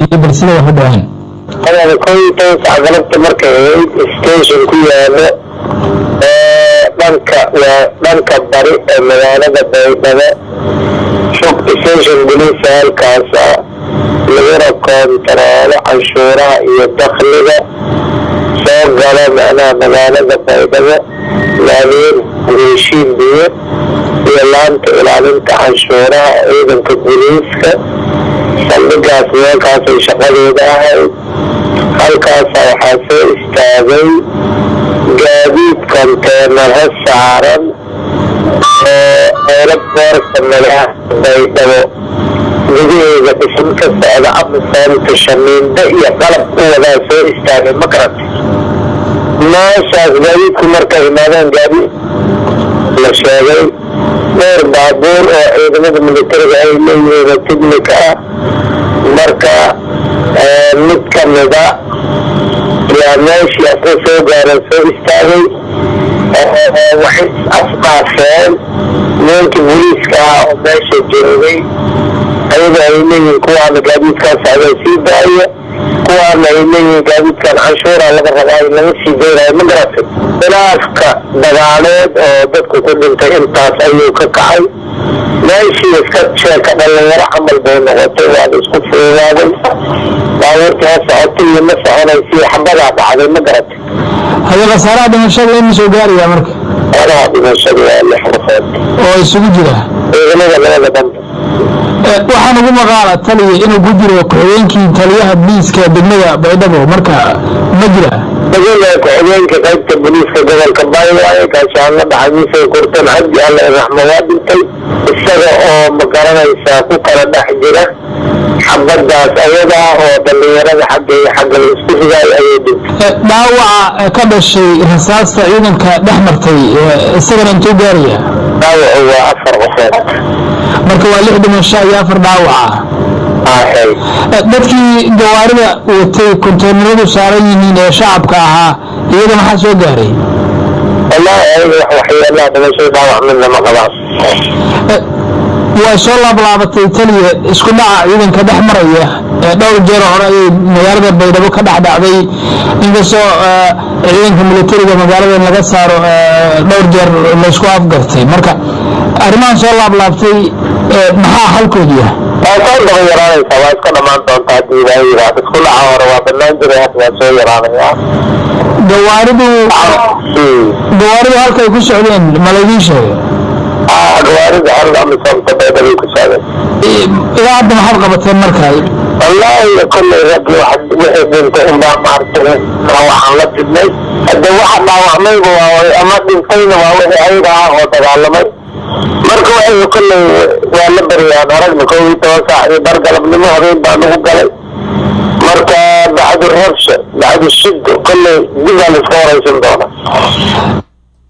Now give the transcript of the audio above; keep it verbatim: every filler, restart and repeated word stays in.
برسلة وحدوان أنا كنت عقلت مركز ستيشن كله بنك وبنك الطريق المدينة بيتنا شوف ستيشن بوليس هالكاسة لغير كنترول عشورة يدخل سوق قلم أنا مدينة بيتنا لانين ويشين بيه يلانت إلانت عشورة إذن كبوليس صندوقات ويالكاس يشغل يداهي halkaas waxaa soo istaagay gaadiid konteenarha saaran oo eelaboorka magaalada baydhabo gudaheeda dhismo ka socda amisoonta shamiinda iyo qalab u wadaa soo istaagay ma garatay meeshaas gaadiidku markay imaadeen gaadiid la sheegay dhowr baabuur oo ciidamada militariga ay leeyihiin tignika ah marka mid kamida yaa meeshii asla soo gaaran soo istaagay waxay asqaafeen nimankii booliiska ah oo meesha joogay ayaga ay leeyihiin kuwaana gaadiidkaan socda sii daaya kuwaana ay leeyihiin gaadiidkan canshuura laga rabaa in laga sii daynayo ma garatay khilaafka dagaaleed oo dadku ku dhintay intaas ayuu ka kacay meeshii iska sheeka dhalinyaro camal bay noqotay waana isku fuudaaday baabuurtii ha socotay iyo ma soconaysii xabadaa dhacday ma garatay هذا خسارة دمشق لين سو غاريا marka هذا دمشق waa lix qofood oo isugu jira ciidamada labada dhanba waxaan ugu maqaala taliye inuu ku jiro ku-xigeenkii taliyaha booliiska degmada baydhabo marka ma jira degmada ku-xigeenka qaybta booliiska gobolka baydhabo kaashaanla dhaxamiisay kurtan cabdi alla raxmo waa dhintay isaga oo ma garanaysaa ku kala dhex jira xabadaas ayada oo dhalinyarada xagga iyo xagga la isku ridaay ayay dhintay dhaawaca ka dhashay rasaasta ciidanka dhex martay isagana intuu gaaraya dhaawacu waa afar qofood marka waa lix dhimasho iyo afar dhaawaca dadkii gawaarida watay konteenaradu saaran yihiin ee shacabka ahaa iyaga maxaa soo gaaray wallahi ayaga wax waxyeelaa dhimashay dhaawac midna ma qabaan waa soo laablaabatay taliye isku dhaca ciidanka dhex maraya dhowr jeer hore ayay magaalada baydhabo ka dhex dhacday inkastoo ciidanka militariga magaalada laga saaro dhowr jeer laysku afgartay marka arrimahan soo laablaabtay maxaa halkoodu yahay waa soo dhaqan yaraanaysaa waa iska dhammaan doontaa haddii ilaahay yidhaahdo isku dhaca hore waa bannaan jiray hadda waa soo yaraanayaa gawaaridu gawaaridu halkay ku socdeen ma laydin sheegay gawaarida hal amisoonta baydhabo ku socdeen ilaa hadda maxaad qabateen markaa wallahi kolley raggi wixii dhintay unbaa maartay waxaan la dibnay hadda waxa dhaawacmayba waa ama dhintayna waa wixii ayaga ah oo dagaalamay marka waxay kolley waa la baryaan aragna kow iyo toban saac iyo bar galabnimo habeen baa nagu galay marka bacdu rabsha bacdu shidda kolley dib baa la iska waraysan doonaa